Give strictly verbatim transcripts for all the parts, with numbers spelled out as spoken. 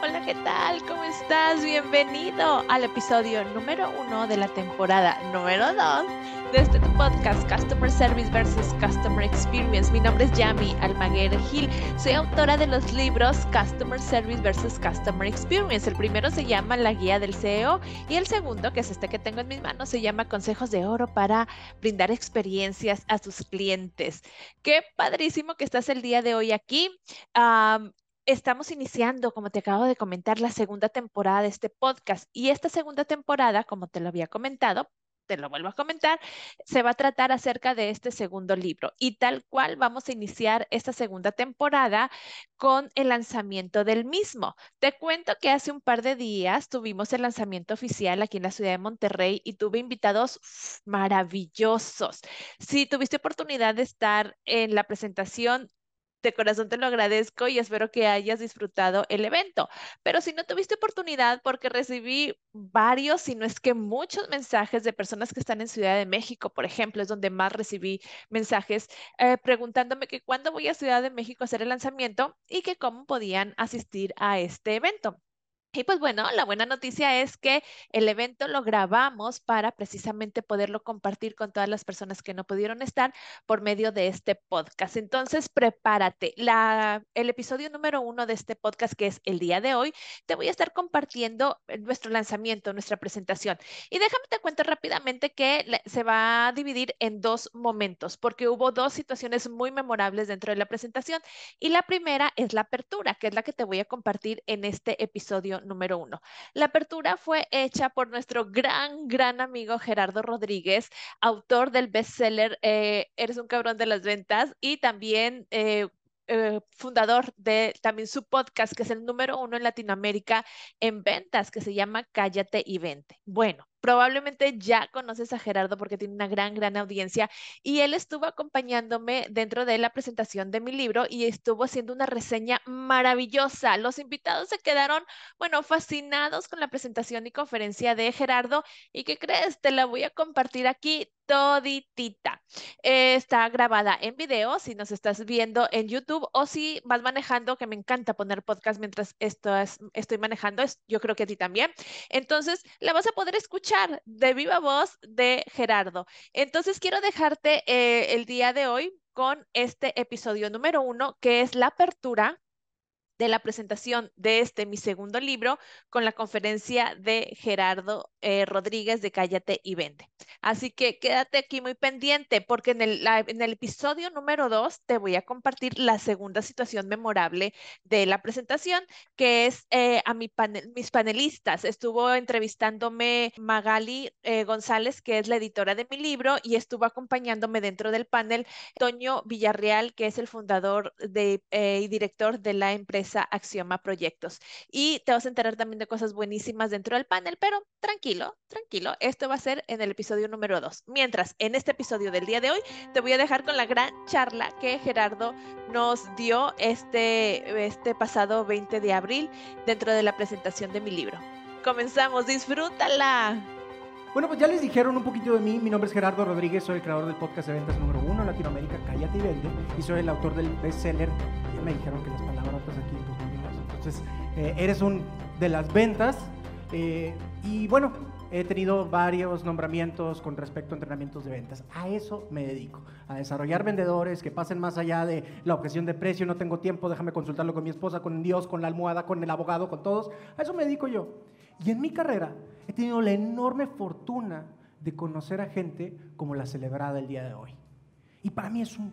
Hola, ¿qué tal? ¿Cómo estás? Bienvenido al episodio número uno de la temporada número dos de este tu podcast, Customer Service versus Customer Experience. Mi nombre es Yami Almaguer Gil. Soy autora de los libros Customer Service versus Customer Experience. El primero se llama La Guía del C E O y el segundo, que es este que tengo en mis manos, se llama Consejos de Oro para brindar experiencias a tus clientes. Qué padrísimo que estás el día de hoy aquí. Um, Estamos iniciando, como te acabo de comentar, la segunda temporada de este podcast y esta segunda temporada, como te lo había comentado, te lo vuelvo a comentar, se va a tratar acerca de este segundo libro y tal cual vamos a iniciar esta segunda temporada con el lanzamiento del mismo. Te cuento que hace un par de días tuvimos el lanzamiento oficial aquí en la ciudad de Monterrey y tuve invitados uf, maravillosos. Si tuviste oportunidad de estar en la presentación, de corazón te lo agradezco y espero que hayas disfrutado el evento. Pero si no tuviste oportunidad, porque recibí varios, si no es que muchos mensajes de personas que están en Ciudad de México, por ejemplo, es donde más recibí mensajes eh, preguntándome que cuándo voy a Ciudad de México a hacer el lanzamiento y que cómo podían asistir a este evento. Y pues bueno, la buena noticia es que el evento lo grabamos para precisamente poderlo compartir con todas las personas que no pudieron estar por medio de este podcast. Entonces, prepárate. La, el episodio número uno de este podcast, que es el día de hoy, te voy a estar compartiendo nuestro lanzamiento, nuestra presentación. Y déjame te cuento rápidamente que le- se va a dividir en dos momentos, porque hubo dos situaciones muy memorables dentro de la presentación. Y la primera es la apertura, que es la que te voy a compartir en este episodio número uno. La apertura fue hecha por nuestro gran, gran amigo Gerardo Rodríguez, autor del bestseller eh, Eres un cabrón de las ventas y también eh, eh, fundador de también su podcast, que es el número uno en Latinoamérica en ventas, que se llama Cállate y Vente. Bueno, probablemente ya conoces a Gerardo porque tiene una gran, gran audiencia y él estuvo acompañándome dentro de la presentación de mi libro y estuvo haciendo una reseña maravillosa. Los invitados se quedaron, bueno, fascinados con la presentación y conferencia de Gerardo. ¿Y qué crees? Te la voy a compartir aquí toditita. Eh, está grabada en video si nos estás viendo en YouTube o si vas manejando, que me encanta poner podcast mientras esto es- estoy manejando, es- yo creo que a ti también. Entonces, la vas a poder escuchar de viva voz de Gerardo. Entonces, quiero dejarte eh, el día de hoy con este episodio número uno, que es la apertura de la presentación de este, mi segundo libro, con la conferencia de Gerardo eh, Rodríguez de Cállate y Vende. Así que quédate aquí muy pendiente porque en el, la- en el episodio número dos te voy a compartir la segunda situación memorable de la presentación, que es eh, a mi panel- mis panelistas. Estuvo entrevistándome Magali eh, González, que es la editora de mi libro, y estuvo acompañándome dentro del panel Toño Villarreal, que es el fundador de, eh, y director de la empresa Axioma Proyectos. Y te vas a enterar también de cosas buenísimas dentro del panel, pero tranquilo, tranquilo, esto va a ser en el episodio número dos. Mientras, en este episodio del día de hoy, te voy a dejar con la gran charla que Gerardo nos dio este, este pasado veinte de abril dentro de la presentación de mi libro. Comenzamos, disfrútala. Bueno, pues ya les dijeron un poquito de mí. Mi nombre es Gerardo Rodríguez, soy el creador del podcast de ventas número uno en Latinoamérica, Cállate y Vende, y soy el autor del bestseller. Ya me dijeron que las palabrotas aquí, pues no digas. Entonces, eh, eres un de las ventas. Eh, y bueno, he tenido varios nombramientos con respecto a entrenamientos de ventas. A eso me dedico, a desarrollar vendedores que pasen más allá de la objeción de precio, no tengo tiempo, déjame consultarlo con mi esposa, con Dios, con la almohada, con el abogado, con todos. A eso me dedico yo. Y en mi carrera he tenido la enorme fortuna de conocer a gente como la celebrada el día de hoy. Y para mí es un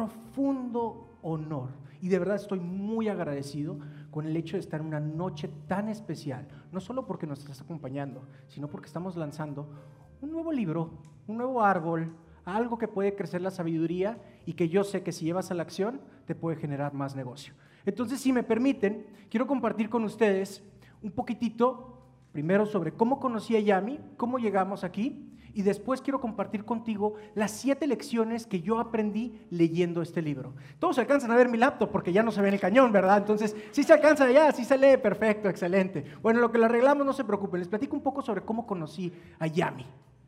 profundo honor. Y de verdad estoy muy agradecido con el hecho de estar en una noche tan especial. No solo porque nos estás acompañando, sino porque estamos lanzando un nuevo libro, un nuevo árbol, algo que puede crecer la sabiduría y que yo sé que si llevas a la acción te puede generar más negocio. Entonces, si me permiten, quiero compartir con ustedes un poquitito primero sobre cómo conocí a Yami, cómo llegamos aquí, y después quiero compartir contigo las siete lecciones que yo aprendí leyendo este libro. Todos alcanzan a ver mi laptop porque ya no se ve en el cañón, ¿verdad? Entonces, sí se alcanza ya, sí se lee, perfecto, excelente. Bueno, lo que lo arreglamos, no se preocupen, les platico un poco sobre cómo conocí a Yami.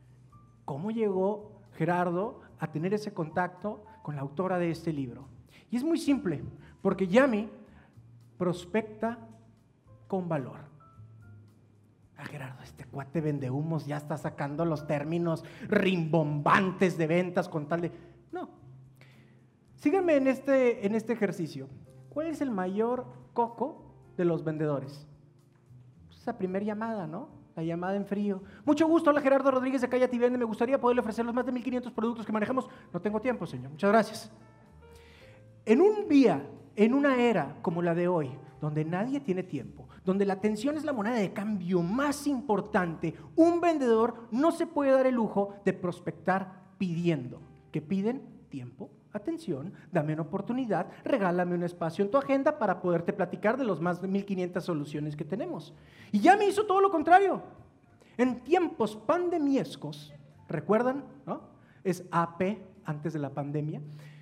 ¿Cómo llegó Gerardo a tener ese contacto con la autora de este libro? Y es muy simple, porque Yami prospecta con valor. Ah, Gerardo, este cuate vendehumos ya está sacando los términos rimbombantes de ventas con tal de... No. Síganme en este, en este ejercicio. ¿Cuál es el mayor coco de los vendedores? Esa primera llamada, ¿no? La llamada en frío. Mucho gusto, hola Gerardo Rodríguez de Cállate y Vende. Me gustaría poderle ofrecer los más de mil quinientos productos que manejamos. No tengo tiempo, señor. Muchas gracias. En un día, en una era como la de hoy, donde nadie tiene tiempo, donde la atención es la moneda de cambio más importante, un vendedor no se puede dar el lujo de prospectar pidiendo. ¿Qué piden? Tiempo, atención, dame una oportunidad, regálame un espacio en tu agenda para poderte platicar de los más de mil quinientas soluciones que tenemos. Y ya me hizo todo lo contrario. En tiempos pandemiescos, ¿recuerdan? ¿No? Es A P antes de la pandemia.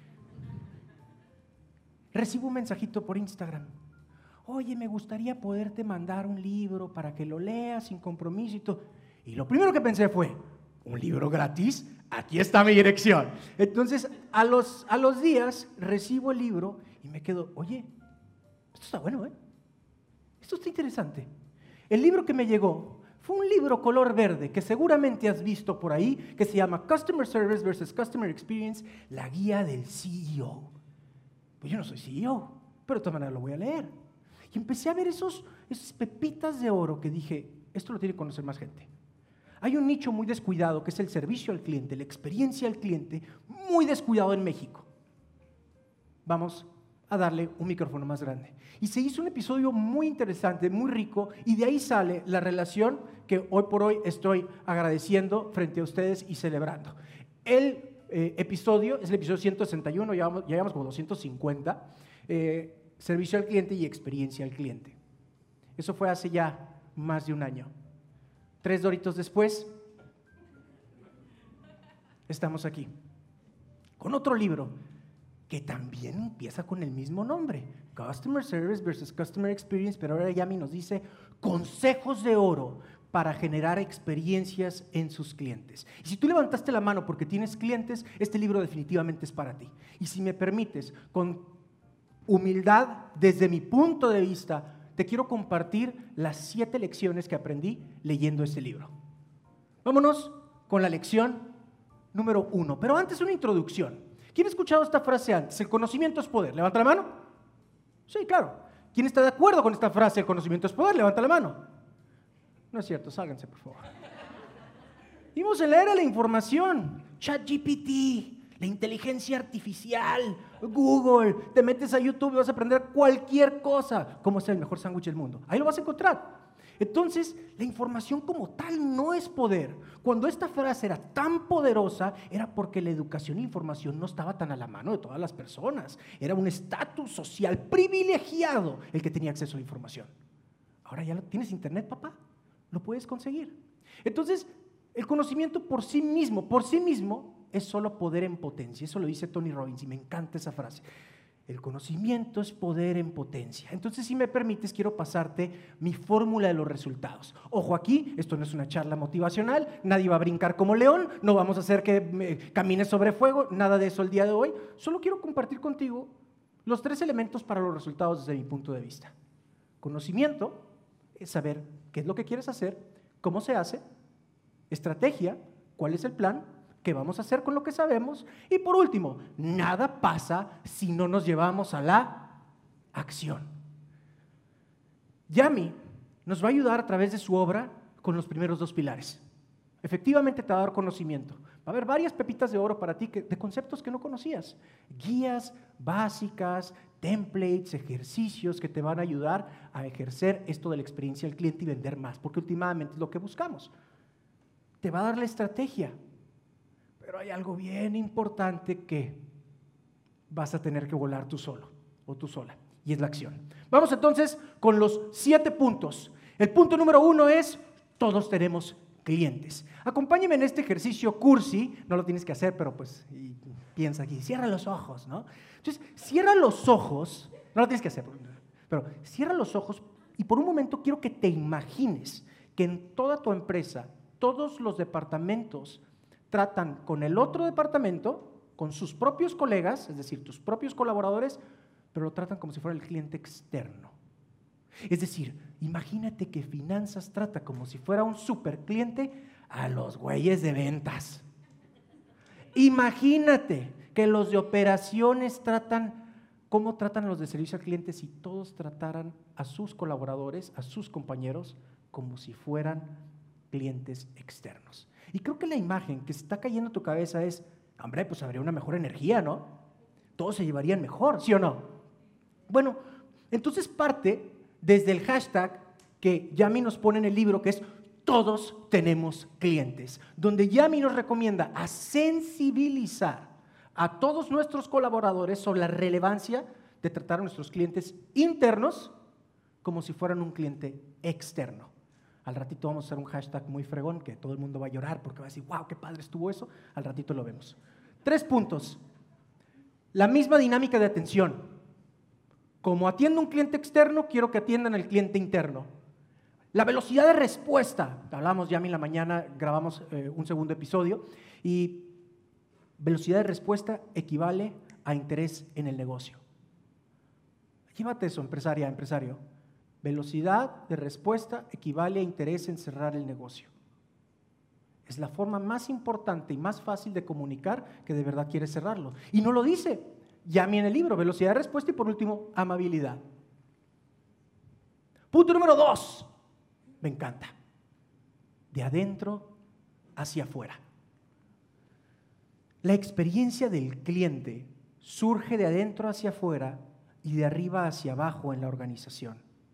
Recibo un mensajito por Instagram. Oye, me gustaría poderte mandar un libro para que lo leas sin compromiso y todo. Y lo primero que pensé fue, ¿un libro gratis? Aquí está mi dirección. Entonces, a los, a los días recibo el libro y me quedo, oye, esto está bueno, ¿eh? Esto está interesante. El libro que me llegó fue un libro color verde que seguramente has visto por ahí, que se llama Customer Service versus Customer Experience, la guía del C E O. Pues yo no soy C E O, pero de todas maneras lo voy a leer. Y empecé a ver esos, esas pepitas de oro que dije, esto lo tiene que conocer más gente. Hay un nicho muy descuidado que es el servicio al cliente, la experiencia al cliente, muy descuidado en México. Vamos a darle un micrófono más grande. Y se hizo un episodio muy interesante, muy rico, y de ahí sale la relación que hoy por hoy estoy agradeciendo frente a ustedes y celebrando. El eh, episodio es el episodio ciento sesenta y uno, ya llevamos, ya llevamos como doscientos cincuenta, eh, servicio al cliente y experiencia al cliente. Eso fue hace ya más de un año. Tres doritos después, estamos aquí, con otro libro que también empieza con el mismo nombre, Customer Service versus Customer Experience, pero ahora Yami nos dice consejos de oro para generar experiencias en sus clientes. Y si tú levantaste la mano porque tienes clientes, este libro definitivamente es para ti. Y si me permites, con humildad, desde mi punto de vista, te quiero compartir las siete lecciones que aprendí leyendo este libro. Vámonos con la lección número uno. Pero antes una introducción. ¿Quién ha escuchado esta frase antes? El conocimiento es poder. ¿Levanta la mano? Sí, claro. ¿Quién está de acuerdo con esta frase? El conocimiento es poder. Levanta la mano. No es cierto, sálganse, por favor. Vimos en la era de la información. ChatGPT, la inteligencia artificial, Google, te metes a YouTube y vas a aprender cualquier cosa, cómo hacer el mejor sándwich del mundo. Ahí lo vas a encontrar. Entonces, la información como tal no es poder. Cuando esta frase era tan poderosa, era porque la educación e información no estaba tan a la mano de todas las personas. Era un estatus social privilegiado el que tenía acceso a la información. Ahora ya lo tienes internet, papá, lo puedes conseguir. Entonces, el conocimiento por sí mismo, por sí mismo, es solo poder en potencia. Eso lo dice Tony Robbins y me encanta esa frase. El conocimiento es poder en potencia. Entonces, si me permites, quiero pasarte mi fórmula de los resultados. Ojo aquí, esto no es una charla motivacional, nadie va a brincar como león, no vamos a hacer que me camine sobre fuego, nada de eso el día de hoy. Solo quiero compartir contigo los tres elementos para los resultados desde mi punto de vista. Conocimiento es saber qué es lo que quieres hacer, cómo se hace, estrategia, cuál es el plan, qué vamos a hacer con lo que sabemos, y por último, nada pasa si no nos llevamos a la acción. Yami nos va a ayudar a través de su obra con los primeros dos pilares. Efectivamente te va a dar conocimiento. Va a haber varias pepitas de oro para ti que, de conceptos que no conocías. Guías básicas, templates, ejercicios que te van a ayudar a ejercer esto de la experiencia del cliente y vender más, porque últimamente es lo que buscamos. Te va a dar la estrategia. Pero hay algo bien importante que vas a tener que volar tú solo o tú sola, y es la acción. Vamos entonces con los siete puntos. El punto número uno es, todos tenemos clientes. Acompáñame en este ejercicio cursi, no lo tienes que hacer, pero pues y piensa aquí, cierra los ojos, ¿no? Entonces, cierra los ojos, no lo tienes que hacer, pero cierra los ojos y por un momento quiero que te imagines que en toda tu empresa, todos los departamentos tratan con el otro departamento, con sus propios colegas, es decir, tus propios colaboradores, pero lo tratan como si fuera el cliente externo. Es decir, Imagínate que finanzas trata como si fuera un super cliente a los güeyes de ventas. Imagínate que los de operaciones tratan, ¿cómo tratan a los de servicio al cliente si todos trataran a sus colaboradores, a sus compañeros, como si fueran clientes externos? Y creo que la imagen que se está cayendo en tu cabeza es, hombre, pues habría una mejor energía, ¿no? Todos se llevarían mejor, ¿sí o no? Bueno, entonces parte desde el hashtag que Yami nos pone en el libro, que es todos tenemos clientes, donde Yami nos recomienda a sensibilizar a todos nuestros colaboradores sobre la relevancia de tratar a nuestros clientes internos como si fueran un cliente externo. Al ratito vamos a hacer un hashtag muy fregón que todo el mundo va a llorar porque va a decir, wow, qué padre estuvo eso. Al ratito lo vemos. Tres puntos. La misma dinámica de atención. Como atiendo a un cliente externo, quiero que atiendan al cliente interno. La velocidad de respuesta. Hablamos ya en la mañana, grabamos eh, un segundo episodio y velocidad de respuesta equivale a interés en el negocio. Llévate eso, empresaria, empresario. Velocidad de respuesta equivale a interés en cerrar el negocio. Es la forma más importante y más fácil de comunicar que de verdad quieres cerrarlo. Y no lo dice Yami en el libro, velocidad de respuesta y por último, amabilidad. Punto número dos, me encanta. De adentro hacia afuera. La experiencia del cliente surge de adentro hacia afuera y de arriba hacia abajo en la organización.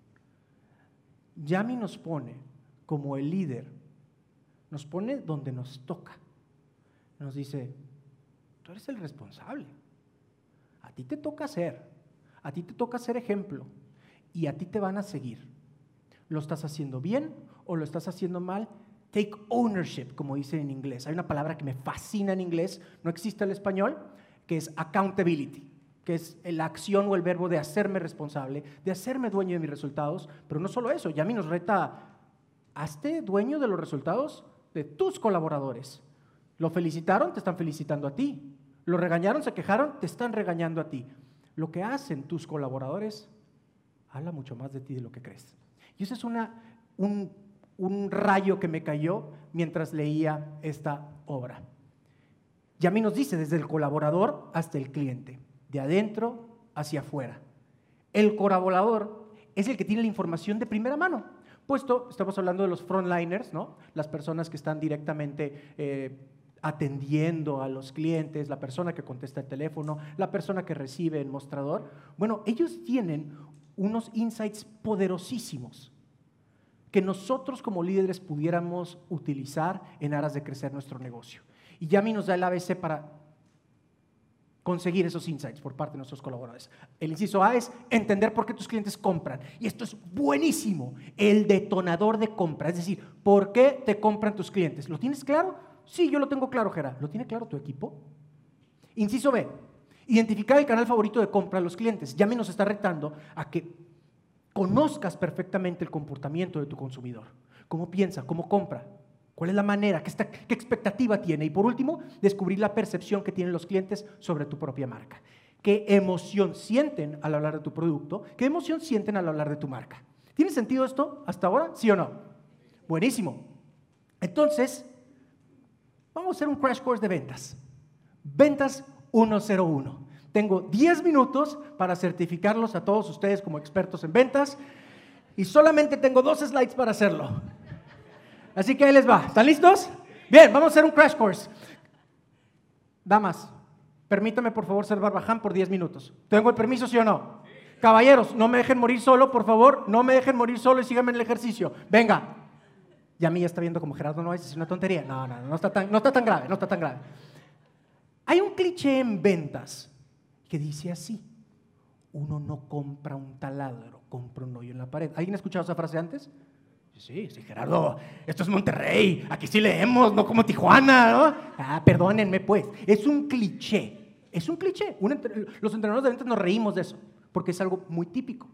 Yami nos pone como el líder, nos pone donde nos toca. Nos dice, tú eres el responsable. A ti te toca ser, a ti te toca ser ejemplo y a ti te van a seguir. ¿Lo estás haciendo bien o lo estás haciendo mal? Take ownership, como dicen en inglés. Hay una palabra que me fascina en inglés, no existe en español, que es accountability, que es la acción o el verbo de hacerme responsable, de hacerme dueño de mis resultados. Pero no solo eso, Yami nos reta, hazte dueño de los resultados de tus colaboradores. Lo felicitaron, te están felicitando a ti. Lo regañaron, se quejaron, te están regañando a ti. Lo que hacen tus colaboradores habla mucho más de ti de lo que crees. Y eso es una, un, un rayo que me cayó mientras leía esta obra. Yami nos dice desde el colaborador hasta el cliente, de adentro hacia afuera. El colaborador es el que tiene la información de primera mano, puesto, estamos hablando de los frontliners, ¿no? Las personas que están directamente eh, atendiendo a los clientes, la persona que contesta el teléfono, la persona que recibe el mostrador. Bueno, ellos tienen unos insights poderosísimos que nosotros como líderes pudiéramos utilizar en aras de crecer nuestro negocio. Y Yami nos da el A B C para conseguir esos insights por parte de nuestros colaboradores. El inciso A es entender por qué tus clientes compran. Y esto es buenísimo, el detonador de compra. Es decir, ¿por qué te compran tus clientes? ¿Lo tienes claro? Sí, yo lo tengo claro, Gerard. ¿Lo tiene claro tu equipo? Inciso B, identificar el canal favorito de compra de los clientes. Yami nos está retando a que conozcas perfectamente el comportamiento de tu consumidor. ¿Cómo piensa? ¿Cómo compra? ¿Cuál es la manera? ¿Qué, está, qué expectativa tiene? Y por último, descubrir la percepción que tienen los clientes sobre tu propia marca. ¿Qué emoción sienten al hablar de tu producto? ¿Qué emoción sienten al hablar de tu marca? ¿Tiene sentido esto hasta ahora? ¿Sí o no? Buenísimo. Entonces, vamos a hacer un crash course de ventas. Ventas ciento uno. Tengo diez minutos para certificarlos a todos ustedes como expertos en ventas y solamente tengo dos slides para hacerlo. Así que ahí les va. ¿Están listos? Bien, vamos a hacer un crash course. Damas, permítame por favor ser barbaján por diez minutos. ¿Tengo el permiso, sí o no? Caballeros, no me dejen morir solo, por favor. No me dejen morir solo y síganme en el ejercicio. Venga. Ya a mí ya está viendo como Gerardo, no es una tontería. No, no, no está tan, no está tan grave, no está tan grave. Hay un cliché en ventas que dice así: uno no compra un taladro, compra un hoyo en la pared. ¿Alguien ha escuchado esa frase antes? Sí, sí, Gerardo, esto es Monterrey, aquí sí leemos, no como Tijuana, ¿no? Ah, perdónenme pues, es un cliché, es un cliché. Un entre... Los entrenadores de ventas nos reímos de eso, porque es algo muy típico.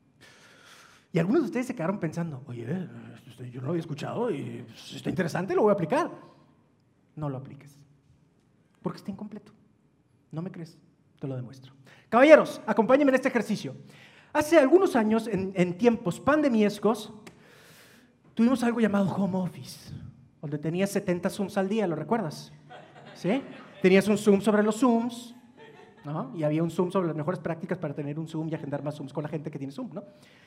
Y algunos de ustedes se quedaron pensando, oye, yo no lo había escuchado y está interesante, lo voy a aplicar. No lo apliques, porque está incompleto. ¿No me crees? Te lo demuestro. Caballeros, acompáñenme en este ejercicio. Hace algunos años, en, en tiempos pandemiescos, tuvimos algo llamado home office, donde tenías setenta Zooms al día, ¿lo recuerdas? ¿Sí? Tenías un Zoom sobre los Zooms, ¿no? Y había un Zoom sobre las mejores prácticas para tener un Zoom y agendar más Zooms con la gente que tiene Zoom, ¿no?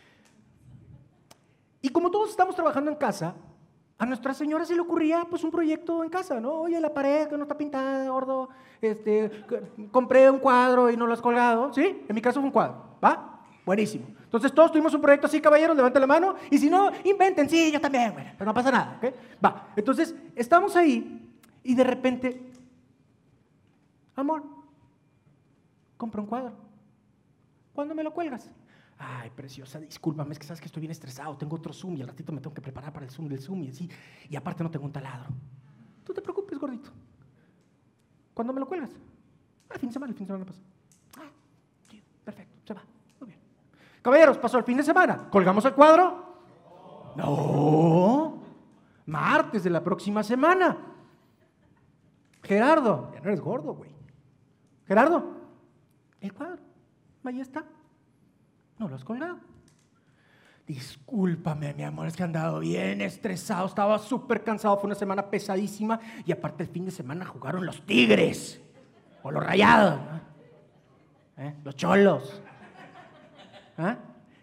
Y como todos estamos trabajando en casa, a nuestra señora se le ocurría pues un proyecto en casa, ¿no? Oye, la pared que no está pintada, gordo, este, compré un cuadro y no lo has colgado, ¿sí? En mi caso fue un cuadro, ¿va? Buenísimo. Entonces todos tuvimos un proyecto así, caballeros, levanten la mano, y si no, inventen, sí, yo también, bueno, pero no pasa nada, ¿ok? Va, entonces estamos ahí y de repente, amor, compra un cuadro, ¿cuándo me lo cuelgas? Ay, preciosa, discúlpame, es que sabes que estoy bien estresado, tengo otro Zoom y al ratito me tengo que preparar para el Zoom del Zoom y así, y aparte no tengo un taladro. Tú te preocupes, gordito. ¿Cuándo me lo cuelgas? Ah, el fin de semana, el fin de semana pasa. Ah, sí, perfecto, se va, muy bien. Caballeros, pasó el fin de semana, ¿colgamos el cuadro? No, martes de la próxima semana. Gerardo, ya no eres gordo, güey. Gerardo, el cuadro, ahí está. No lo has colgado. Discúlpame, mi amor, es que he andado bien estresado, estaba súper cansado, fue una semana pesadísima y aparte el fin de semana jugaron los Tigres o los Rayados, ¿no? ¿Eh? Los Cholos. ¿Eh?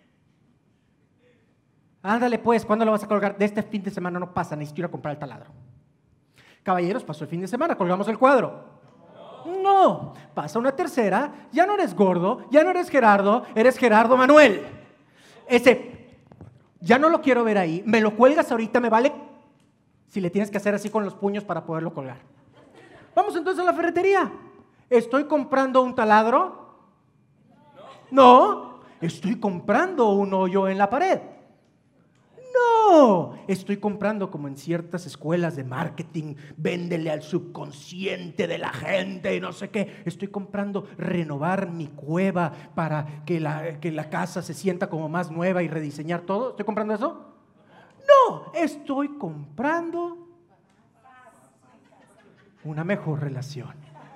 Ándale pues, ¿cuándo lo vas a colgar? De este fin de semana no pasa, necesito ir a comprar el taladro. Caballeros, pasó el fin de semana, colgamos el cuadro. No, pasa una tercera, ya no eres gordo, ya no eres Gerardo, eres Gerardo Manuel. Ese, ya no lo quiero ver ahí, me lo cuelgas ahorita, me vale si le tienes que hacer así con los puños para poderlo colgar. Vamos entonces a la ferretería. ¿Estoy comprando un taladro? No, estoy comprando un hoyo en la pared. No, estoy comprando como en ciertas escuelas de marketing, véndele al subconsciente de la gente y no sé qué. Estoy comprando renovar mi cueva para que la, que la casa se sienta como más nueva y rediseñar todo. ¿Estoy comprando eso? No, estoy comprando una mejor relación.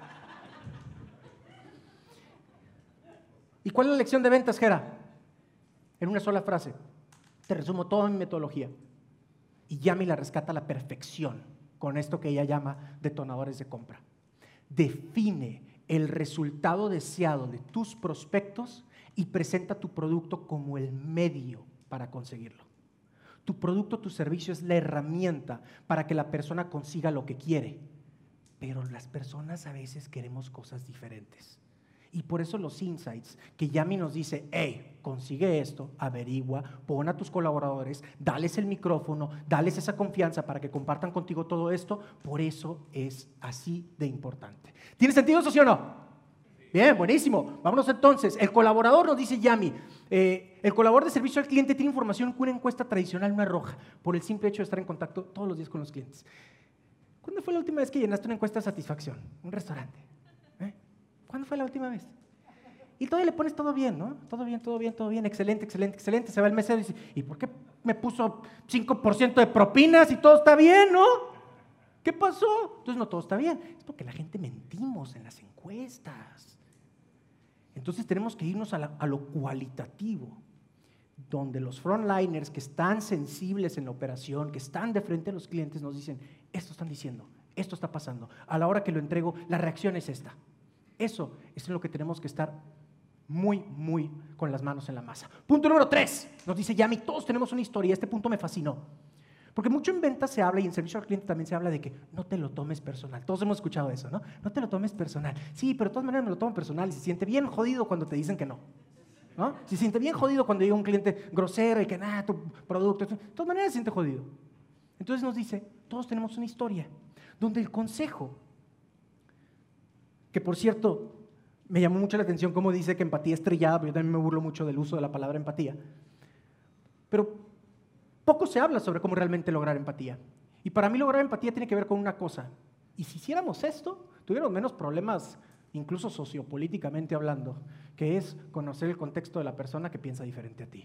¿Y cuál es la lección de ventas, Gera? En una sola frase. Te resumo toda mi metodología. Y Yami la rescata a la perfección con esto que ella llama detonadores de compra. Define el resultado deseado de tus prospectos y presenta tu producto como el medio para conseguirlo. Tu producto, tu servicio es la herramienta para que la persona consiga lo que quiere. Pero las personas a veces queremos cosas diferentes. Y por eso los insights que Yami nos dice, hey, consigue esto, averigua, pon a tus colaboradores, dales el micrófono, dales esa confianza para que compartan contigo todo esto, por eso es así de importante. ¿Tiene sentido eso, sí o no? Bien, buenísimo. Vámonos entonces. El colaborador, nos dice Yami, eh, el colaborador de servicio al cliente tiene información que una encuesta tradicional no arroja por el simple hecho de estar en contacto todos los días con los clientes. ¿Cuándo fue la última vez que llenaste una encuesta de satisfacción? Un restaurante. ¿Eh? ¿Cuándo fue la última vez? Y todavía le pones todo bien, ¿no? Todo bien, todo bien, todo bien, excelente, excelente, excelente. Se va el mesero y dice, ¿y por qué me puso cinco por ciento de propinas y todo está bien, no? ¿Qué pasó? Entonces no todo está bien. Es porque la gente mentimos en las encuestas. Entonces tenemos que irnos a, la, a lo cualitativo, donde los frontliners que están sensibles en la operación, que están de frente a los clientes, nos dicen, esto están diciendo, esto está pasando. A la hora que lo entrego, la reacción es esta. Eso es en lo que tenemos que estar muy, muy con las manos en la masa. Punto número tres, nos dice Yami, todos tenemos una historia, este punto me fascinó. Porque mucho en ventas se habla y en servicio al cliente también se habla de que no te lo tomes personal. Todos hemos escuchado eso, ¿no? No te lo tomes personal. Sí, pero de todas maneras me lo tomo personal y se siente bien jodido cuando te dicen que no. ¿No? Se siente bien jodido cuando llega un cliente grosero y que nada, tu producto, de todas maneras se siente jodido. Entonces nos dice, todos tenemos una historia donde el consejo, que por cierto, me llamó mucho la atención cómo dice que empatía es trillada, pero yo también me burlo mucho del uso de la palabra empatía. Pero poco se habla sobre cómo realmente lograr empatía. Y para mí lograr empatía tiene que ver con una cosa. Y si hiciéramos esto, tuviéramos menos problemas, incluso sociopolíticamente hablando, que es conocer el contexto de la persona que piensa diferente a ti.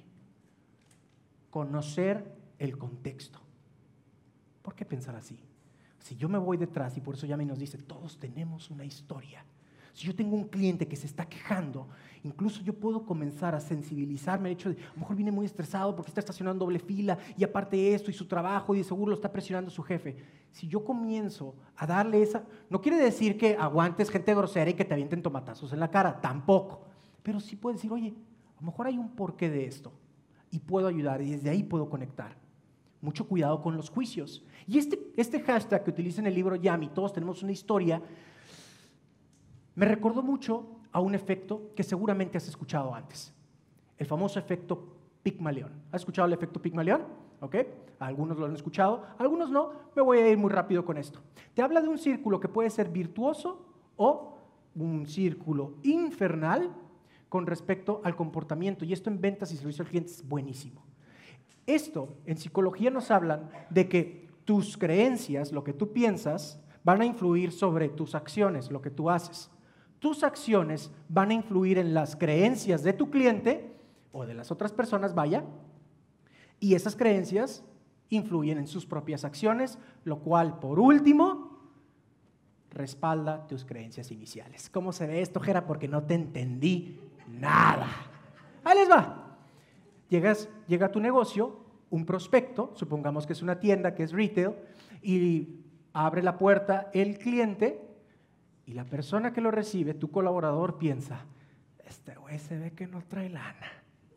Conocer el contexto. ¿Por qué pensar así? Si yo me voy detrás, y por eso Yami nos dice, todos tenemos una historia. Si yo tengo un cliente que se está quejando, incluso yo puedo comenzar a sensibilizarme al hecho de, a lo mejor viene muy estresado porque está estacionando doble fila y aparte esto y su trabajo y de seguro lo está presionando su jefe. Si yo comienzo a darle esa, no quiere decir que aguantes gente grosera y que te avienten tomatazos en la cara, tampoco. Pero sí puedes decir, oye, a lo mejor hay un porqué de esto y puedo ayudar y desde ahí puedo conectar. Mucho cuidado con los juicios. Y este, este hashtag que utiliza en el libro Yami, todos tenemos una historia, me recordó mucho a un efecto que seguramente has escuchado antes, el famoso efecto Pigmalión. ¿Has escuchado el efecto Pigmalión? ¿Ok? Algunos lo han escuchado, algunos no. Me voy a ir muy rápido con esto. Te habla de un círculo que puede ser virtuoso o un círculo infernal con respecto al comportamiento, y esto en ventas y servicio al cliente es buenísimo. Esto en psicología nos hablan de que tus creencias, lo que tú piensas, van a influir sobre tus acciones, lo que tú haces. Tus acciones van a influir en las creencias de tu cliente o de las otras personas, vaya, y esas creencias influyen en sus propias acciones, lo cual, por último, respalda tus creencias iniciales. ¿Cómo se ve esto, Jera? Porque no te entendí nada. Ahí les va. Llegas, llega a tu negocio un prospecto, supongamos que es una tienda, que es retail, y abre la puerta el cliente. Y la persona que lo recibe, tu colaborador, piensa, este güey se ve que no trae lana.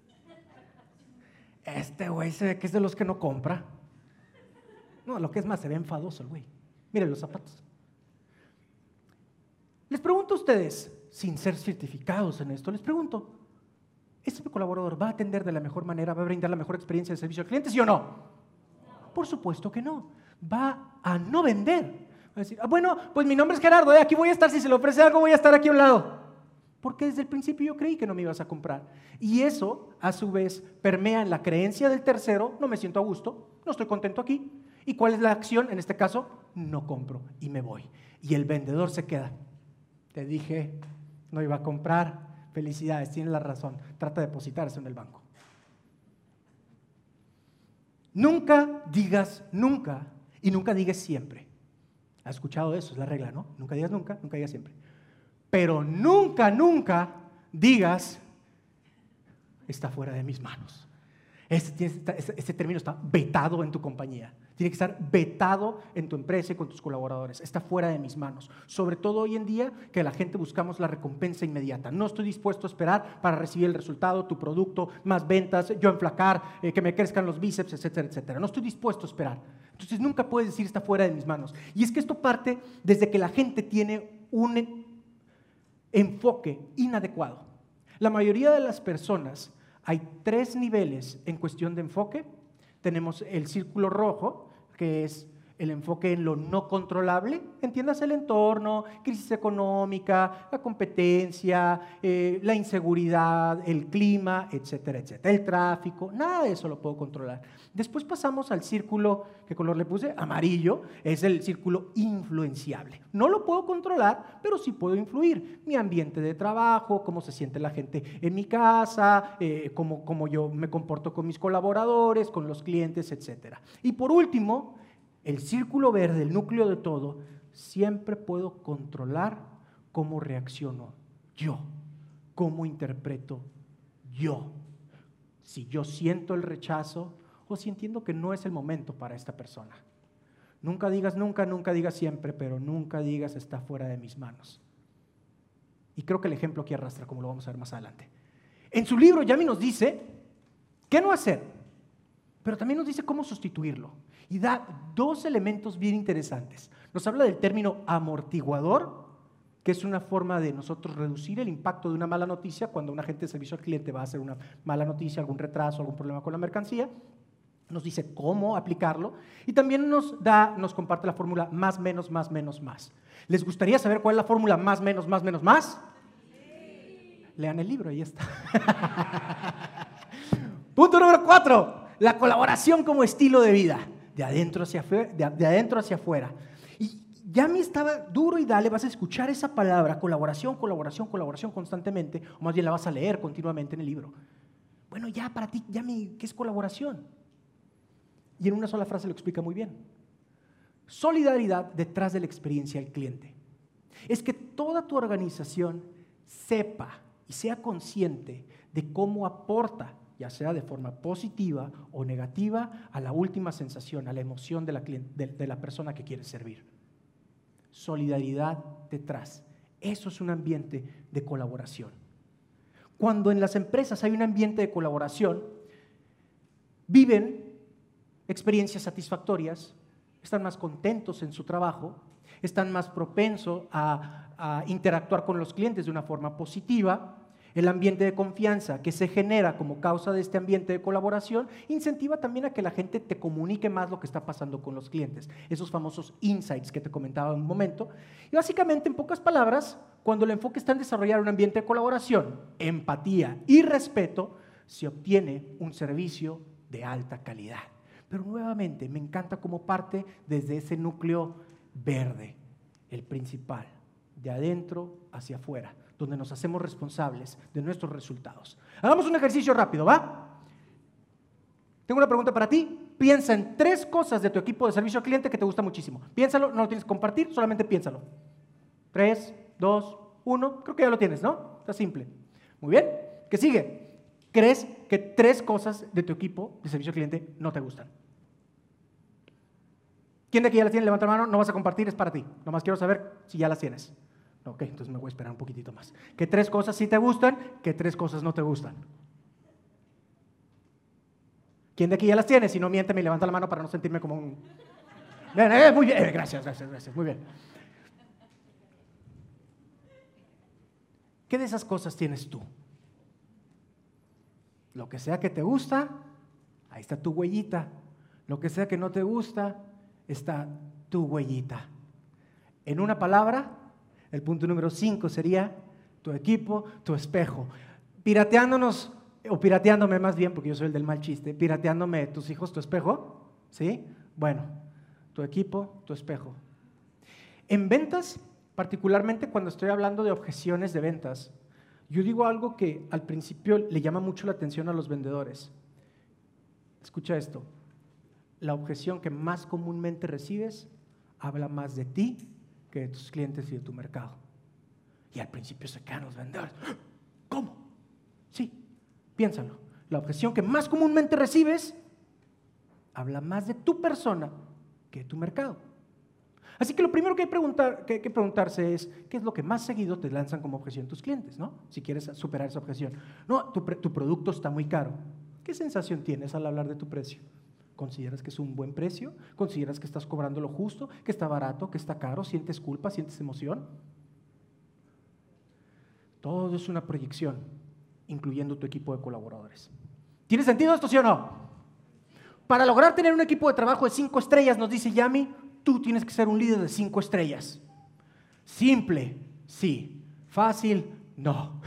Este güey se ve que es de los que no compra. No, lo que es más, se ve enfadoso el güey. Miren los zapatos. Les pregunto a ustedes, sin ser certificados en esto, les pregunto, ¿este colaborador va a atender de la mejor manera, va a brindar la mejor experiencia de servicio al cliente, sí o no? No. Por supuesto que no. Va a no vender. Va a decir, ah, bueno, pues mi nombre es Gerardo, ¿eh? Aquí voy a estar, si se le ofrece algo voy a estar aquí a un lado. Porque desde el principio yo creí que no me ibas a comprar. Y eso, a su vez, permea en la creencia del tercero, no me siento a gusto, no estoy contento aquí. ¿Y cuál es la acción? En este caso, no compro y me voy. Y el vendedor se queda. Te dije, no iba a comprar, felicidades, tienes la razón, trata de depositarse en el banco. Nunca digas nunca y nunca digas siempre. ¿Has escuchado eso? Es la regla, ¿no? Nunca digas nunca, nunca digas siempre. Pero nunca, nunca digas, está fuera de mis manos. Este, este, este término está vetado en tu compañía. Tiene que estar vetado en tu empresa y con tus colaboradores. Está fuera de mis manos. Sobre todo hoy en día que la gente buscamos la recompensa inmediata. No estoy dispuesto a esperar para recibir el resultado, tu producto, más ventas, yo enflacar, eh, que me crezcan los bíceps, etcétera, etcétera. No estoy dispuesto a esperar. Entonces nunca puedes decir está fuera de mis manos. Y es que esto parte desde que la gente tiene un enfoque inadecuado. La mayoría de las personas, hay tres niveles en cuestión de enfoque. Tenemos el círculo rojo, que es el enfoque en lo no controlable, entiendas el entorno, crisis económica, la competencia, eh, la inseguridad, el clima, etcétera, etcétera, el tráfico, nada de eso lo puedo controlar. Después pasamos al círculo, ¿qué color le puse? Amarillo, es el círculo influenciable. No lo puedo controlar, pero sí puedo influir. Mi ambiente de trabajo, cómo se siente la gente en mi casa, eh, cómo, cómo yo me comporto con mis colaboradores, con los clientes, etcétera. Y por último, el círculo verde, el núcleo de todo, siempre puedo controlar cómo reacciono yo, cómo interpreto yo. Si yo siento el rechazo o si entiendo que no es el momento para esta persona. Nunca digas nunca, nunca digas siempre, pero nunca digas está fuera de mis manos. Y creo que el ejemplo aquí arrastra, como lo vamos a ver más adelante. En su libro Yami nos dice qué no hacer, pero también nos dice cómo sustituirlo. Y da dos elementos bien interesantes. Nos habla del término amortiguador, que es una forma de nosotros reducir el impacto de una mala noticia cuando un agente de servicio al cliente va a hacer una mala noticia, algún retraso, algún problema con la mercancía. Nos dice cómo aplicarlo y también nos da, nos comparte la fórmula más, menos, más, menos, más. ¿Les gustaría saber cuál es la fórmula más, menos, más, menos, más? Sí. Lean el libro, ahí está. Punto número cuatro, la colaboración como estilo de vida. De adentro hacia afuera, de, de adentro hacia afuera. Y Yami estaba duro y dale, vas a escuchar esa palabra, colaboración, colaboración, colaboración constantemente, o más bien la vas a leer continuamente en el libro. Bueno, ya para ti, Yami, ¿qué es colaboración? Y en una sola frase lo explica muy bien. Solidaridad detrás de la experiencia del cliente. es que toda tu organización sepa y sea consciente de cómo aporta, ya sea de forma positiva o negativa, a la última sensación, a la emoción de la, de, de la persona que quiere servir. Solidaridad detrás. Eso es un ambiente de colaboración. Cuando en las empresas hay un ambiente de colaboración, viven experiencias satisfactorias, están más contentos en su trabajo, están más propensos a, a interactuar con los clientes de una forma positiva. El ambiente de confianza que se genera como causa de este ambiente de colaboración incentiva también a que la gente te comunique más lo que está pasando con los clientes, esos famosos insights que te comentaba en un momento. Y básicamente, en pocas palabras, cuando el enfoque está en desarrollar un ambiente de colaboración, empatía y respeto, se obtiene un servicio de alta calidad. Pero nuevamente, me encanta cómo parte desde ese núcleo verde, el principal, de adentro hacia afuera, donde nos hacemos responsables de nuestros resultados. Hagamos un ejercicio rápido, ¿va? Tengo una pregunta para ti. Piensa en tres cosas de tu equipo de servicio al cliente que te gusta muchísimo. Piénsalo, no lo tienes que compartir, solamente piénsalo. Tres, dos, uno. Creo que ya lo tienes, ¿no? Está simple. Muy bien. ¿Qué sigue? ¿Crees que tres cosas de tu equipo de servicio al cliente no te gustan? ¿Quién de aquí ya las tiene? Levanta la mano. No vas a compartir, es para ti. Nomás quiero saber si ya las tienes. Ok, entonces me voy a esperar un poquitito más. ¿Qué tres cosas sí te gustan? ¿Qué tres cosas no te gustan? ¿Quién de aquí ya las tiene? Si no, miénteme y levanta la mano para no sentirme como un... Bien, eh, muy bien, eh, gracias, gracias, gracias, muy bien. ¿Qué de esas cosas tienes tú? Lo que sea que te gusta, ahí está tu huellita. Lo que sea que no te gusta, está tu huellita. En una palabra, el punto número cinco sería tu equipo, tu espejo. Pirateándonos, o pirateándome más bien, porque yo soy el del mal chiste, pirateándome tus hijos, tu espejo, ¿sí? Bueno, tu equipo, tu espejo. En ventas, particularmente cuando estoy hablando de objeciones de ventas, yo digo algo que al principio le llama mucho la atención a los vendedores. Escucha esto. La objeción que más comúnmente recibes habla más de ti que de tus clientes y de tu mercado. Y al principio se quedan los vendedores. ¿Cómo? Sí, piénsalo. La objeción que más comúnmente recibes habla más de tu persona que de tu mercado. Así que lo primero que hay, preguntar, que hay que preguntarse es, ¿qué es lo que más seguido te lanzan como objeción tus clientes, ¿no? Si quieres superar esa objeción. No, tu, tu producto está muy caro. ¿Qué sensación tienes al hablar de tu precio? ¿Consideras que es un buen precio? ¿Consideras que estás cobrando lo justo? ¿Que está barato? ¿Que está caro? ¿Sientes culpa? ¿Sientes emoción? Todo es una proyección, incluyendo tu equipo de colaboradores. ¿Tiene sentido esto, sí o no? Para lograr tener un equipo de trabajo de cinco estrellas, nos dice Yami, tú tienes que ser un líder de cinco estrellas. Simple, sí. Fácil, no.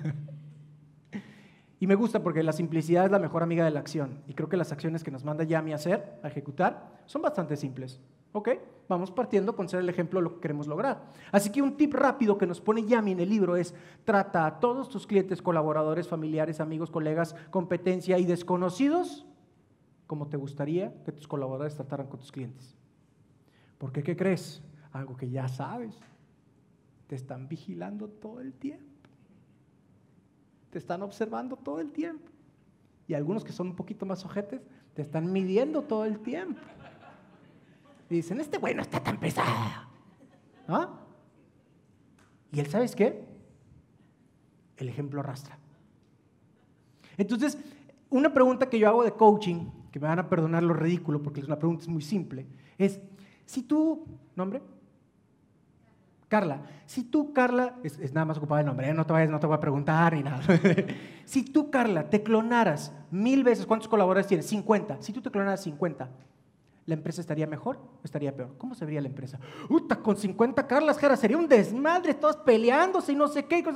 Y me gusta porque la simplicidad es la mejor amiga de la acción. Y creo que las acciones que nos manda Yami a hacer, a ejecutar, son bastante simples. ¿Ok? Vamos partiendo con ser el ejemplo de lo que queremos lograr. Así que un tip rápido que nos pone Yami en el libro es: trata a todos tus clientes, colaboradores, familiares, amigos, colegas, competencia y desconocidos como te gustaría que tus colaboradores trataran con tus clientes. ¿Por qué? ¿Qué crees? Algo que ya sabes. Te están vigilando todo el tiempo. Te están observando todo el tiempo. Y algunos que son un poquito más ojetes, te están midiendo todo el tiempo. Y dicen, este güey no está tan pesado. ¿Ah? Y él, ¿sabes qué? El ejemplo arrastra. Entonces, una pregunta que yo hago de coaching, que me van a perdonar lo ridículo porque es una pregunta es muy simple, es, si tú, ¿nombre? Carla, si tú, Carla, es, es nada más ocupado el nombre, ¿eh? no, te vayas, no te voy a preguntar ni nada. Si tú, Carla, te clonaras mil veces, ¿cuántos colaboradores tienes? cincuenta. Si tú te clonaras cincuenta, ¿la empresa estaría mejor o estaría peor? ¿Cómo se vería la empresa? Uta, con cincuenta Carlas, Jara, sería un desmadre, todas peleándose y no sé qué.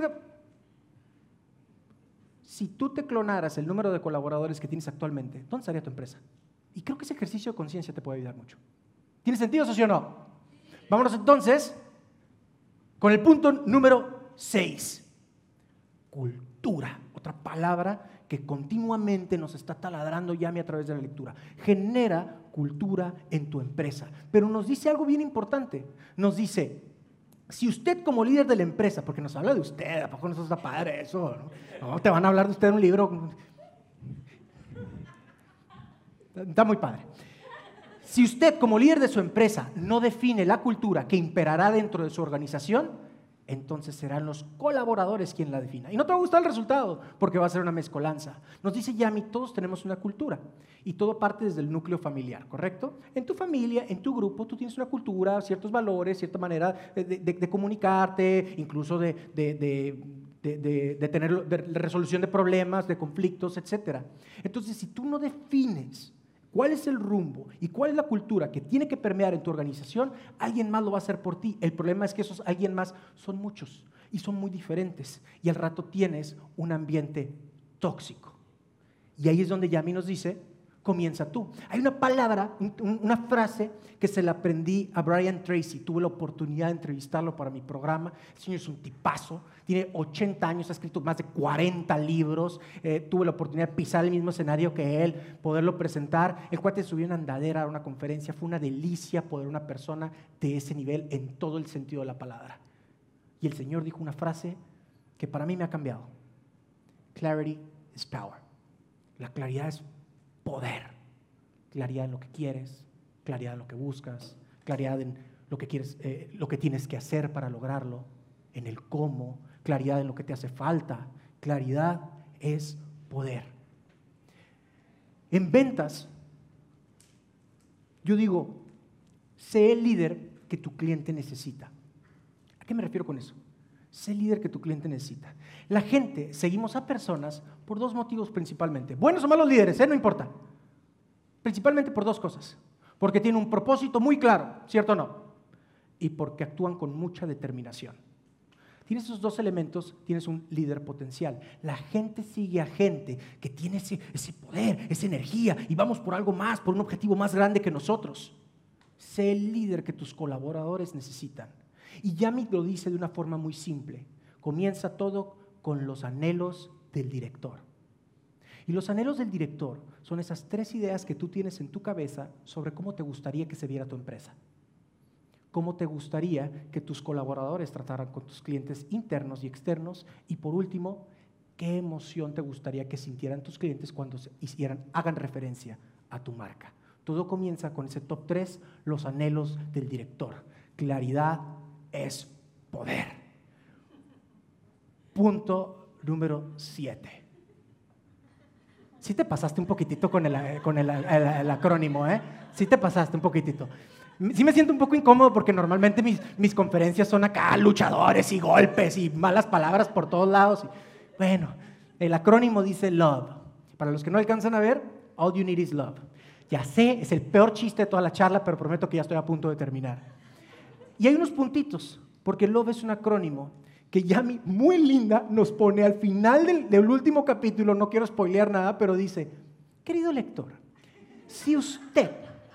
Si tú te clonaras el número de colaboradores que tienes actualmente, ¿dónde estaría tu empresa? Y creo que ese ejercicio de conciencia te puede ayudar mucho. ¿Tiene sentido eso, sí o no? Vámonos entonces con el punto número seis. Cultura, otra palabra que continuamente nos está taladrando Yami a través de la lectura. Genera cultura en tu empresa. Pero nos dice algo bien importante. Nos dice, Si usted como líder de la empresa, porque nos habla de usted, ¿a poco no está padre eso? ¿No? No, te van a hablar de usted en un libro. Está muy padre. Si usted como líder de su empresa no define la cultura que imperará dentro de su organización, entonces serán los colaboradores quien la defina. Y no te va a gustar el resultado, porque va a ser una mezcolanza. Nos dice Yami, todos tenemos una cultura y todo parte desde el núcleo familiar, ¿correcto? En tu familia, en tu grupo, tú tienes una cultura, ciertos valores, cierta manera de, de, de comunicarte, incluso de, de, de, de, de, de tener de resolución de problemas, de conflictos, etcétera. Entonces, si tú no defines cuál es el rumbo y cuál es la cultura que tiene que permear en tu organización, alguien más lo va a hacer por ti. El problema es que esos alguien más son muchos y son muy diferentes y al rato tienes un ambiente tóxico. Y ahí es donde Yami nos dice, comienza tú. Hay una palabra, una frase que se la aprendí a Brian Tracy. Tuve la oportunidad de entrevistarlo para mi programa. El señor es un tipazo, tiene ochenta años, ha escrito más de cuarenta libros. Eh, tuve la oportunidad de pisar el mismo escenario que él, poderlo presentar. El cuate subió una andadera a una conferencia. Fue una delicia poder una persona de ese nivel en todo el sentido de la palabra. Y el señor dijo una frase que para mí me ha cambiado. Clarity is power. La claridad es poder, claridad en lo que quieres, claridad en lo que buscas, claridad en lo que quieres, eh, lo que tienes que hacer para lograrlo, en el cómo, claridad en lo que te hace falta. Claridad es poder. En ventas, yo digo, sé el líder que tu cliente necesita. ¿A qué me refiero con eso? Sé el líder que tu cliente necesita. La gente, seguimos a personas por dos motivos principalmente. Buenos o malos líderes, ¿eh? No importa. Principalmente por dos cosas. Porque tienen un propósito muy claro, ¿cierto o no? Y porque actúan con mucha determinación. Tienes esos dos elementos, tienes un líder potencial. La gente sigue a gente que tiene ese, ese poder, esa energía y vamos por algo más, por un objetivo más grande que nosotros. Sé el líder que tus colaboradores necesitan. Y Yami lo dice de una forma muy simple. Comienza todo con los anhelos del director. Y los anhelos del director son esas tres ideas que tú tienes en tu cabeza sobre cómo te gustaría que se viera tu empresa. Cómo te gustaría que tus colaboradores trataran con tus clientes internos y externos. Y por último, qué emoción te gustaría que sintieran tus clientes cuando hicieran, hagan referencia a tu marca. Todo comienza con ese top tres, los anhelos del director. Claridad es poder. Punto número siete. Sí te pasaste un poquitito con el, con el, el, el acrónimo, ¿eh? Sí te pasaste un poquitito. Sí me siento un poco incómodo porque normalmente mis, mis conferencias son acá luchadores y golpes y malas palabras por todos lados. Bueno, el acrónimo dice love. Para los que no alcanzan a ver, all you need is love. Ya sé, es el peor chiste de toda la charla, pero prometo que ya estoy a punto de terminar. Y hay unos puntitos, porque love es un acrónimo que Yami, muy linda, nos pone al final del, del último capítulo. No quiero spoilear nada, pero dice, querido lector, si usted,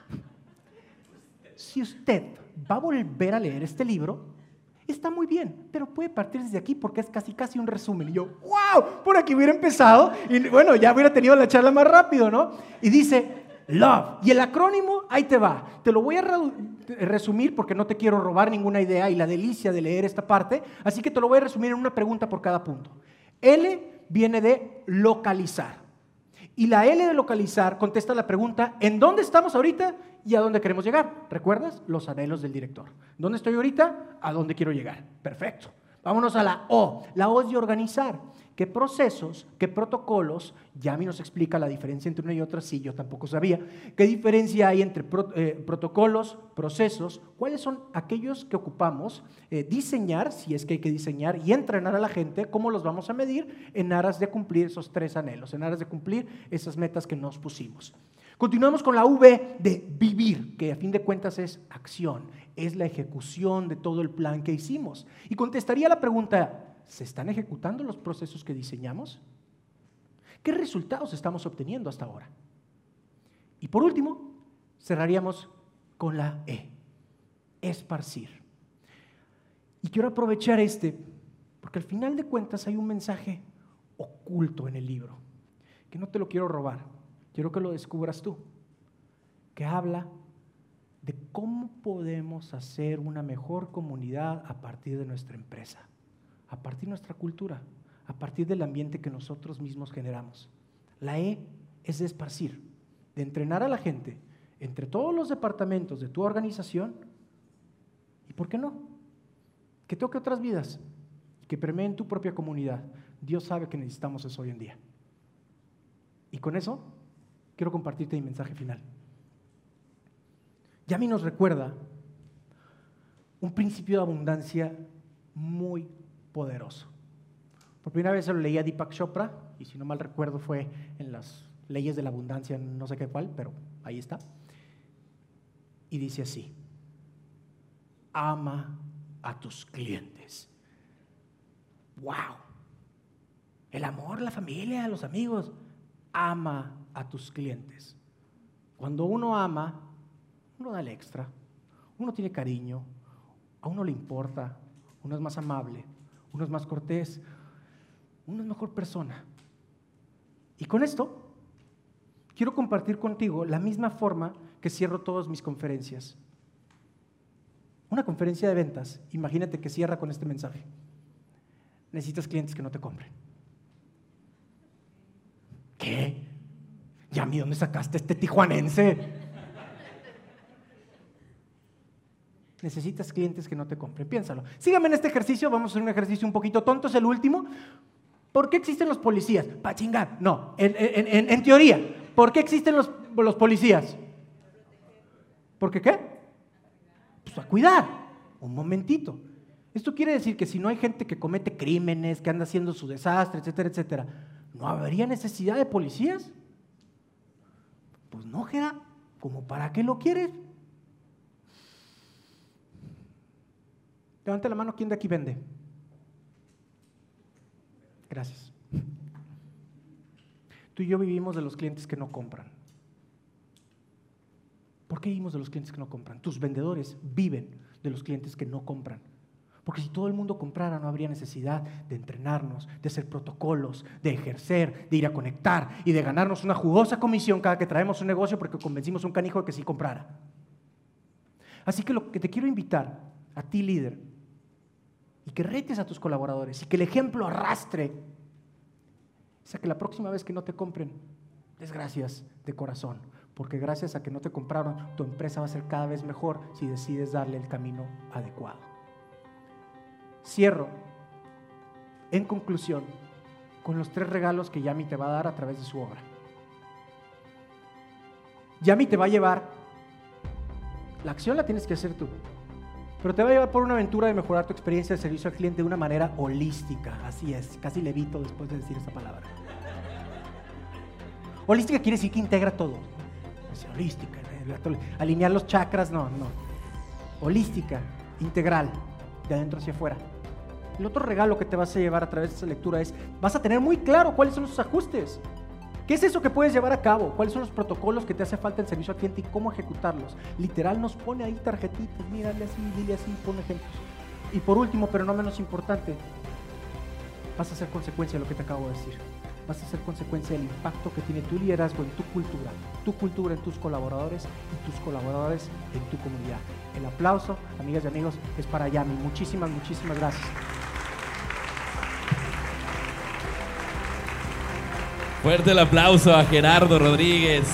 si usted va a volver a leer este libro, está muy bien, pero puede partir desde aquí porque es casi casi un resumen. Y yo, wow, por aquí hubiera empezado y bueno, ya hubiera tenido la charla más rápido, ¿no? Y dice, love. Y el acrónimo, ahí te va. Te lo voy a resumir porque no te quiero robar ninguna idea y la delicia de leer esta parte, así que te lo voy a resumir en una pregunta por cada punto. L viene de localizar. Y la L de localizar contesta la pregunta, ¿en dónde estamos ahorita y a dónde queremos llegar? ¿Recuerdas? Los anhelos del director. ¿Dónde estoy ahorita? ¿A dónde quiero llegar? Perfecto. Vámonos a la O. La O es de organizar. ¿Qué procesos, qué protocolos? Yami nos explica la diferencia entre una y otra, sí, yo tampoco sabía. ¿Qué diferencia hay entre pro, eh, protocolos, procesos? ¿Cuáles son aquellos que ocupamos? Eh, diseñar, si es que hay que diseñar, y entrenar a la gente. ¿Cómo los vamos a medir? En aras de cumplir esos tres anhelos, en aras de cumplir esas metas que nos pusimos. Continuamos con la V de vivir, que a fin de cuentas es acción, es la ejecución de todo el plan que hicimos. Y contestaría la pregunta, ¿se están ejecutando los procesos que diseñamos? ¿Qué resultados estamos obteniendo hasta ahora? Y por último, cerraríamos con la E, esparcir. Y quiero aprovechar este, porque al final de cuentas hay un mensaje oculto en el libro, que no te lo quiero robar, quiero que lo descubras tú, que habla de cómo podemos hacer una mejor comunidad a partir de nuestra empresa, a partir de nuestra cultura, a partir del ambiente que nosotros mismos generamos. La E es de esparcir, de entrenar a la gente entre todos los departamentos de tu organización y, ¿por qué no?, que toque otras vidas, que permeen tu propia comunidad. Dios sabe que necesitamos eso hoy en día. Y con eso quiero compartirte mi mensaje final. Yami nos recuerda un principio de abundancia muy poderoso. Por primera vez se lo leí a Deepak Chopra, y si no mal recuerdo fue en las leyes de la abundancia, no sé qué cuál, pero ahí está. Y dice así: ama a tus clientes. ¡Wow! El amor, la familia, los amigos. Ama a tus clientes. Cuando uno ama, uno da el extra, uno tiene cariño, a uno le importa, uno es más amable, uno es más cortés, uno es mejor persona. Y con esto quiero compartir contigo la misma forma que cierro todas mis conferencias. Una conferencia de ventas, imagínate que cierra con este mensaje: necesitas clientes que no te compren. ¿Qué? Yami, ¿dónde sacaste este tijuanense? Necesitas clientes que no te compren. Piénsalo. Sígame en este ejercicio. Vamos a hacer un ejercicio un poquito tonto, es el último. ¿Por qué existen los policías? Para chingar. No, en, en, en, en teoría. ¿Por qué existen los, los policías? ¿Por qué qué? Pues a cuidar. Un momentito. Esto quiere decir que si no hay gente que comete crímenes, que anda haciendo su desastre, etcétera, etcétera, ¿no habría necesidad de policías? Pues no, Gera. ¿Cómo para qué lo quieres? Levante la mano, ¿quién de aquí vende? Gracias. Tú y yo vivimos de los clientes que no compran. ¿Por qué vivimos de los clientes que no compran? Tus vendedores viven de los clientes que no compran. Porque si todo el mundo comprara, no habría necesidad de entrenarnos, de hacer protocolos, de ejercer, de ir a conectar y de ganarnos una jugosa comisión cada que traemos un negocio porque convencimos a un canijo de que sí comprara. Así que lo que te quiero invitar a ti, líder, y que retes a tus colaboradores y que el ejemplo arrastre, es a que la próxima vez que no te compren, des gracias de corazón, porque gracias a que no te compraron, tu empresa va a ser cada vez mejor si decides darle el camino adecuado. Cierro, en conclusión, con los tres regalos que Yami te va a dar a través de su obra. Yami te va a llevar, la acción la tienes que hacer tú, pero te va a llevar por una aventura de mejorar tu experiencia de servicio al cliente de una manera holística. Así es, casi levito después de decir esa palabra. Holística quiere decir que integra todo. Es holística, alinear los chakras, no, no. Holística, integral, de adentro hacia afuera. El otro regalo que te vas a llevar a través de esta lectura es, vas a tener muy claro cuáles son los ajustes. ¿Qué es eso que puedes llevar a cabo? ¿Cuáles son los protocolos que te hace falta en servicio al cliente y cómo ejecutarlos? Literal nos pone ahí tarjetitas, mírale así, dile así, pone ejemplos. Y por último, pero no menos importante, vas a ser consecuencia de lo que te acabo de decir. Vas a ser consecuencia del impacto que tiene tu liderazgo en tu cultura, tu cultura en tus colaboradores y tus colaboradores en tu comunidad. El aplauso, amigas y amigos, es para Yami. Muchísimas, muchísimas gracias. Fuerte el aplauso a Gerardo Rodríguez.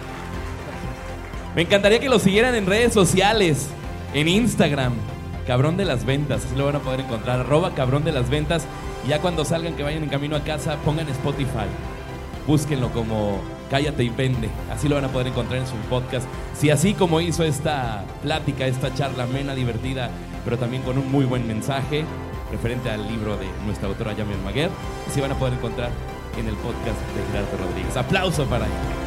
Me encantaría que lo siguieran en redes sociales, en Instagram, Cabrón de las Ventas, así lo van a poder encontrar, arroba Cabrón de las Ventas. Y ya cuando salgan, que vayan en camino a casa, pongan Spotify, búsquenlo como Cállate y Vende, así lo van a poder encontrar en su podcast. Si así como hizo esta plática, esta charla amena, divertida, pero también con un muy buen mensaje referente al libro de nuestra autora Yami Almaguer, así van a poder encontrar en el podcast de Gerardo Rodríguez. Aplauso para ella.